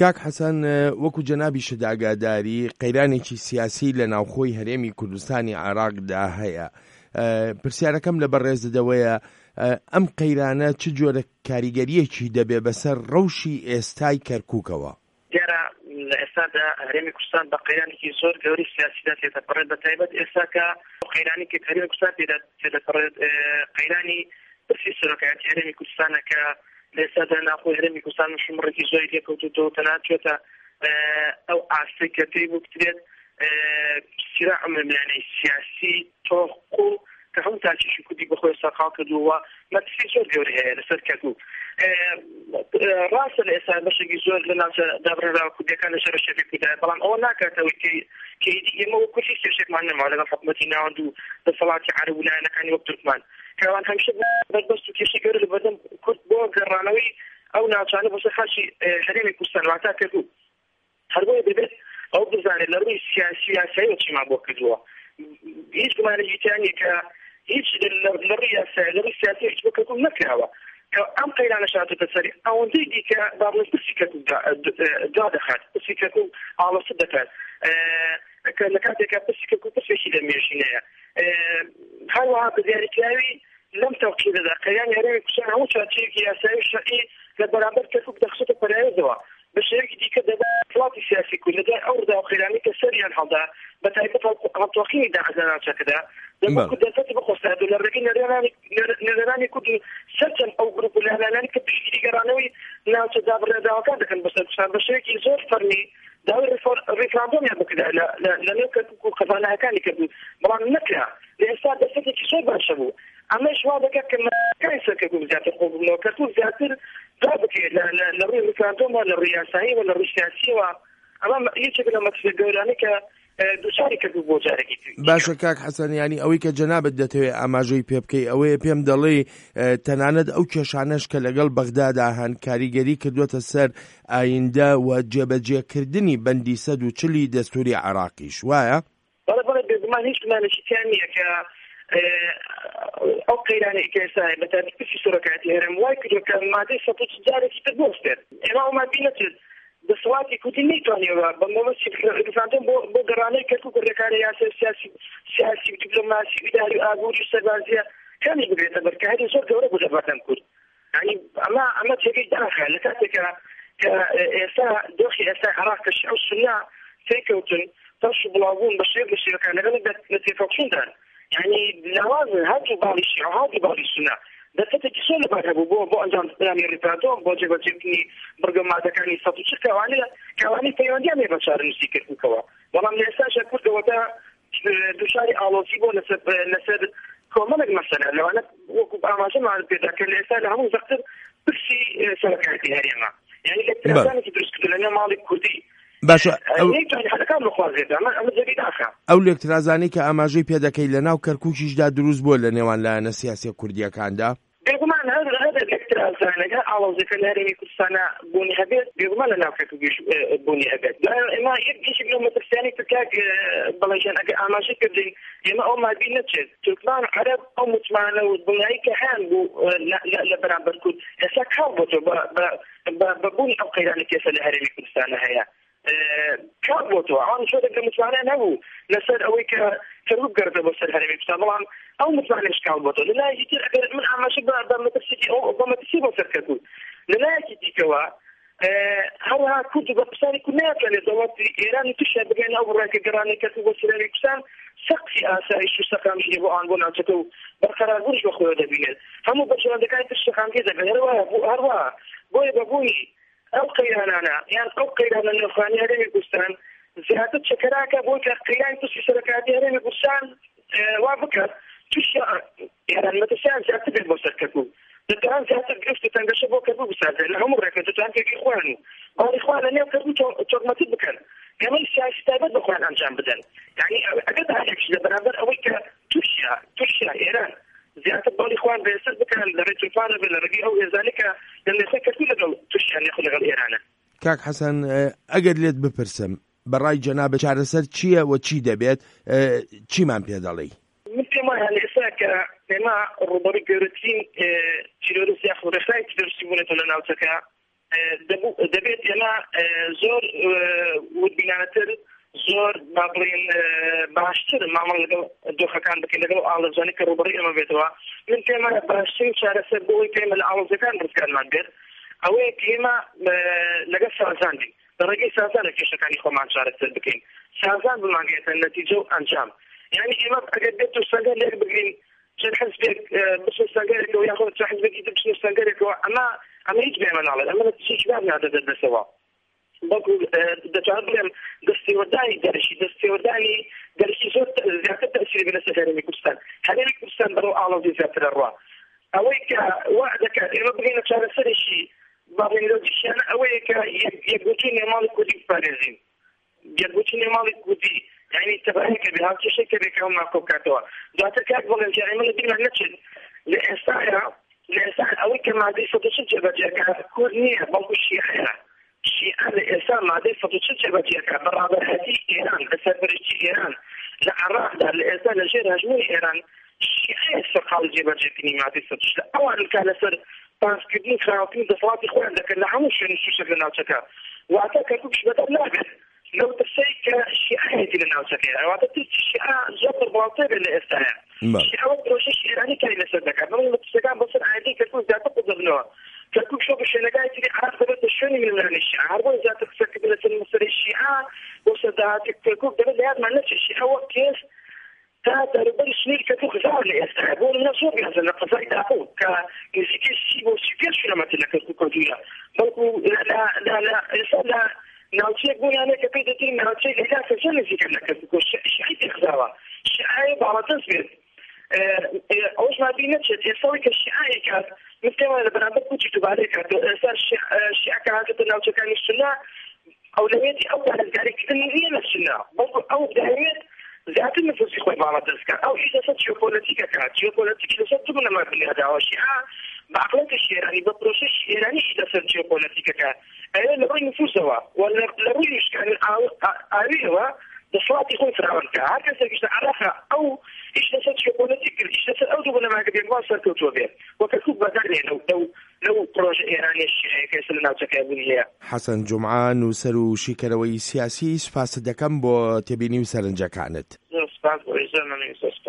کاک حەسەن وەکو جەنابی شت ئاگاداری قەیرانێکی سیاسی لە ناوخۆی هەرێمی کوردستانی عێراقدا هەیە. پرسیارەکەم لە بەڕێزدەوەیە ئەم قەیرانە چ جۆرە کاریگەریەکی دەبێ بەسەر ڕەوشی ئێستای کەرکووکەوە؟ دیارە لە ئێستادا هەرێمی کوردستان بە قەیرانێکی زۆر گەوری سیاسیدا تێدەپەڕێت، بە تایبەت ئێستا کە قەیرانی کە هەرێمی کوردستان تێدەپەڕێت قەیرانی پرسی سەرۆکایەتی هەرێمی کوردستانە کە لە ئێستادا ناوخۆی هەرێمی کوردستان شمڕێکی زۆری لێکەوتووەتەوە تەنانەت چۆتە ئەو ئاستی کە پێی بکرێت صراع مەلانەی سیاسی تۆق و کە هەموو تاکیشی کوردی بەخۆی سەرقاڵ کردووە مەترسی زۆر گەورەی هەیە لەسەر کەرکووک. ڕاستە لە ئێستا بەشێکی زۆر لە ناوچە دابڕێراوە کوردیەکان لە شەڕە شەڕی کوردایە، بەڵام ئەوە ناکاتەوەی کە ئێمە وەک کوردی سێشێکمان نەماوە لەگەڵ حکوومەتی ناوەند و دەسەڵاتی عەرب و لایەنەکانی وەک تورکمان کەوان هەمیشە بەربەست و کێشەی گەورە لە بەردەم کورد بۆ گەڕانەوەی ئەو ناوچانە بۆ سەر خەڵکی هەرێمی کوردستان واتە کەرکووک هەر بۆیە دەبێت ئەو بزانێت لە ڕووی سیاسیەوە چیمان بۆ کردووە. هیچ گومانێکی تیانی کە هیچ لە ڕووی یاسایی لە ڕووی سیاسی هیچ بۆ کەرکووک نەکراوە کە ئەم قەیرانە شاتۆتە سەری ئەوەندەی دیکە بابڵێت پرسی کەرکووک دا دەخات، پرسی کەرکووک ئاڵەسە دەکات کە لە کاتێکا پرسی کەرکووک پرسێکی دەمێژینەیە. هەروەها بەدیاریکراوی لەم تەوقیدەدا قەیرانی هەرێمی کوردستان هەموو چارچەیەکی یاسایی شەرعی لە بەرامبەر کەرکووک دەخسێتە پەرایەزەوە بە شێوەیەکی دیکە دەبێت وڵاتی سیاسی کورد لەدای ئەو ڕداوەقەیرانی کە سەریان هەڵدا بە تایبەت هەڵتۆقینی داعش ناوچەکەدا دەبێت کورد دەرفەتی بخۆستات و لە ڕێگەی نێرانانی کورد و سەرچەند ئەو گروپ و لەهلانانی کە پشتگیری گەڕانەوەی ناوچە دابڕێداوەکان دەکەن بەسەر کوردستان بە شێوەیەکی زۆر فەرمی داوای ڕێفراندۆمیان بکرا لە نێو کەرکووک و قەزانەکانی کردو، بەڵام نەکرا. لە ئێستا دەستێکی زۆر باشە بوو، ئەمەش وا دەکات کە مەکانی سەر کەرکووک زیاتر خۆ ببنەوە، کەرکووک زیاتر دا بکرێت لە ڕووی ڕێفراندۆمە لە ڕووی یاساییەوە لە ڕووی سیاسیەوە. ئەمە هیچێک لە مەسلە گەورانەی کە دووچاری کەرکووک بۆ جارێکی باشە. کاک حەسەن ینی ئەوەی کە جەنابەت دەتەوێت ئاماژەی پێ بکەی ئەوەیە پێم دەڵێ تەنانەت ئەو کێشانەش کە لەگەڵ بەغدادا هەن کاریگەری کردووەتە سەر ئایندە و جێبەجێکردنی بەندی 140 دەستوری عێراقیش وایە؟ بەڵێ بێگومان هیچ گومانێکی تیان نییە کە ئەو قەیرانەی کە ئێستا بە تایبەت پرسی سەرۆکایەتی هەرێم وای کردووە کە مادەی 140 جارێکی تر بۆستێت. ئێمە ئەو مادەی نەچێت دەسەڵاتی کوردی نەیتوانێەوە بە مەبەستی ڕێفراندۆم بۆ گەڕانەی کەرکووک و ڕێکارە یاسای سیاسی دیپلۆماسی ئیداری و ئابووری سەربازیە کەمی بگرێتە بەر کە هەری زۆر گەورە بوو لە بەردەم کورد. ینی ئەمە جێگەی داخە لە کاتێکە کە ئێستا دۆخی ئێستای عێراق کە شیعە و سونیا تێکەوتن تەش و بڵاوبوون بە شێوەکان لەگەڵ لە تێکەڵچووندا، ینی لاوازن هەردوو باڵی شیعە و هەردوو باڵی سونیا دەستێکی زۆر لەبەر هەبوو بۆ ئەنجام دانی ڕێفراندۆم بۆ جێبەجێکردنی بەرگەمادەکانی 140 کەوانی پەیوەندیان لێ بە چارەنووسی کردووکەوە. بەڵام لە ئێستاشە کوردەوەدا دووشاری ئاڵۆزی بۆ لەسەر کۆمەڵێک مەسەلە لەوانە وەکو ئاماژەمان پێدا کە لە ئێستا لە هەموو زەختر پرسی سەرۆکایەتی هەرێمە، یعنی لەکترازانێکی دروستکردن لە نێو ماڵی کوردی. باشە ئەو لێکترازانی کە ئاماژەی پێدەکەی لە ناو کەرکووکیشدا دروست بووە لە نێوان لایەنە سیاسی کوردیەکاندا؟ بێگومان هەر لێکترازانەکە ئاڵۆزەکە لە هەرێمی کوردستانە بوونی هەبێت بێگومان لە ناو کەرکووکیش بوونی هەبێت. ئێمە یەکێک لەو مەترسیانی کاک بەڵێژان ئەگەر ئاماژە کردین ئێمە ئەو مادی نەچێت تورکمان عەرەب ئەو متمانە و دڵنیایی کە هەیان بوو لە بەرامبەر کورد ئێستا کاڵ بۆتەوە بە بوونی ئەو قەیرانی کێسە لە هەرێمی کوردستانە هەیە کار بۆتەوە ئەوان شۆدەکە متمانە نەبوو لەسەر ئەوەی کە کەرکووک گەردە بۆ سەر هەرێمی کوردستان، بەڵام ئەو متمانەش کاڵ بۆتەوە. لەلایەکی تر ئەگەر من ئاماژە بە مەترسی بۆ سەر کەرکووک لەلایەکی دیکەوە هەروەها کورد بە قسانی کورد ناتوانێت دەوڵەتی ئێرانی تووشیان بگەێنە ئەو ڕێگە گەڕانەی کەرکووک بۆ سەر هەرێمی کوردستان سەقفی ئاسایش و سەقامژی بۆ ئان بۆ ناوچەکە و بەرقەراربوونیش بە خۆیەوە دەبینێت. هەموو بەشەوەندەکانی تر سەقامگیر دەبێت. هەروەها بۆیە بەبوونی ئەو قەیرانانە یان ئەو قەیرانە نێوخانی هەرێمی کوردستان زیاتر چەکەراکە بۆی کە قەیرانی پرسی سەرۆکایەتی هەرێمی کوردستان وا بکات تووشی ئێران مەترسیان زیاتر بێت بۆ سەر کەرکووک، دەتوان زیاتر گرفت و تەنگەشە بۆ کەرکووک بسازێت لە هەموو ڕێگە دەتوان پێکی خوان و باڵی خوان لە نێو کەرکووک تۆڕمەتر بکەن ئێمەی سیاسی تایبەت بە خۆیان ئەنجام بدەن. یعنی ئەگەر هەرێکش لە بەرامبەر ئەوەی کە تووشیا ئێران زیاتر باڵی خوان بەێسەر بکەن لە ڕێی تورکمانە بێت لە ڕێگەی ئەو هێزانەی کە لە نێسەی کەرکووک لەگەڵ تووشیان نێخۆ لەگەڵ ئێرانە. کاک حەسەن ئەگەر لێت بپرسم بەڕای جەنابە چارەسەر چییە و چی دەبێت چیمان پێ دەڵێی؟ من پێم وایە ئێستا کە ئێمە ڕوبەڕووی گەورەترین تیرۆریستی یاخود ڕێکخراوی تیرۆریستی بوونێتەوە لە ناوچەکە دەبێت ئێمە زۆر ودبینانەتر زۆر با بڵێن باشتر مامەڵ لەگەڵ دۆخەکان بکەین لەگەڵ ئاڵۆزانی کە ڕوبەڕووی ئەمە بێتەوە من پێمە باشترین چارەسەر بۆی پێمە لە ئاڵۆزەکان ڕزگارمان بێت ئەوەیە ئێمە لەگەڵ سازان بین بەڕێگەی سازان لە کێشەکانی خۆمان چارەسەر بکەین سازان بمانگێتە نەتیجە و ئەنجام یعنی ئێمە ئەگەر بێت و سەنگەر لێک بگرین چەند حزبێک بچن سەنگەرێکەوە یاخۆ چەند حزبێکی تر بچن سەنگەرێکەوە ئەمە هیچ بێمە ناڵێت ئەمە نەتیجەیەکی باب نادەدەت دەستەوە بەڵکو دەتوانم بڵێم دەستێوەردانی دەرشی دەرشی زۆر زیاتر تەسیری بێت لەسەر هەرێمی کوردستان هەرێمی کوردستان بەرەو ئاڵۆزی زیاتر ڕوا ئەوەی کە وا دەکات ئێمە بگەینە چارەسەرێکی باڵێنەوەجیشیانە ئەوەیە کە یەکگوتووی نێماڵی کوردی بپارێزین یەکگوتووی نێماڵی کوردی یعنی تەبعەیەکە بێ هاوکێشەیەکە بێ کە هەممان کۆ بکاتەوە دواتر کات بڵێن کە ئێمە لە بیرمان نەچێت لە ئێستاە ئەوەی کە مادەی 140 جێبەجێکات کورد نییە بەڵکو شیعەیە شیعە لە ئێستا مادەی 140 جێبەجێکات بەڕابەرهەتی ئێران بەسەرپەرشتی ئێران لە عێراقدا لە ئێستا لەژێر هەژمووی ئێران شیعەیە سەرقاڵ جێبەجێکردنی مادەی 140 ئەوان کە لەسەر پاسکردنی خراپی دەسەڵاتی خۆیان دەکەن لە هەموو شوێنی شوشێک لە ناوچەکە واتە کەرکووک بەدەر نابێت لەو ترسەی کە شیعەیەتی لە ناوچەکەیە واتە ترسی شیعە زۆر بڵاوتر بێت لە ئێستاە شیعە پرۆژەی ئێرانی کاری لەسەر دەکات بەڵام لە ترسەکان بەسەر ئایندەی کەرکووک زیاتر قوزبنەوە کەرکووک شۆ بە شوێنەکانی تری عراق دەبێت بە شوێنی ململانی شیعە هەر بۆ زیاتر قسەکردن لەسەر مەسەلەی شیعە بۆ سەرداهاتی کەرکووک دەبێت لە یادمان نەچێت شیعە وەک کێس تا دەروبەری سنووری کەرکووک زار لە ئێستا بۆ منە زۆر بێزن لە قەزای داخۆ کە نزیکەی 30 بۆ 35 کیلۆمەتر لە کەرکووک کەوتوویە بەڵکو ئێستا لە ناوچەیەک بۆ یانەیە کە پێی دەتین ناوچەی لەلا کەسە نزیکە لە کەرکووک شیعی تێخزاوە شیعای باڵاتەز بێت ئەوش مادی نەچێت ئێستاوی کە شیعای کات من پێوە لە بەرامبەر کوچی دووبارەی کات ئێستا شیعەکە هاتێتە ناوچەکانی سنە ئەولەوێتی ئەو پارێزگاریکردن نییە لە سنە بەڵکو ئەو دەوێت زیاتر نفوسی خۆی باڵا دەستکات ئەو هیچ لەسەر جیۆپۆلیتیکە کات جیۆپۆلیتیکی لەسەر دوو بنەما بنیاداوە شیعە بەعقڵەتێکی ئێرانی بە پرۆسەشی ئێرانی لەسەر جیۆپۆلیتیکەکە ئەوێ لە ڕووی نفوسەوە و لە ڕووی نیشکانی ئاویەوە دەسەڵاتی خۆی فراوانکە هەر کەسێکیش لە عێراقا ئەو هیچ لەسەر جیۆپۆلیتیک کرد هیچ لەسەر ئەو دوو بنەماکە بێگوان سەرکەوتووە بێت وە کەرکووک بەدارێن لەو پرۆژە ئێرانی شیعەیەکە لە ناوچەکەی بوونی هەیە. حەسەن جومعە نووسەر و شیکەرەوەی سیاسی سپاس دەکەم بۆ تێبینی و سەرنجەکانت. سپاس بۆ ئێزە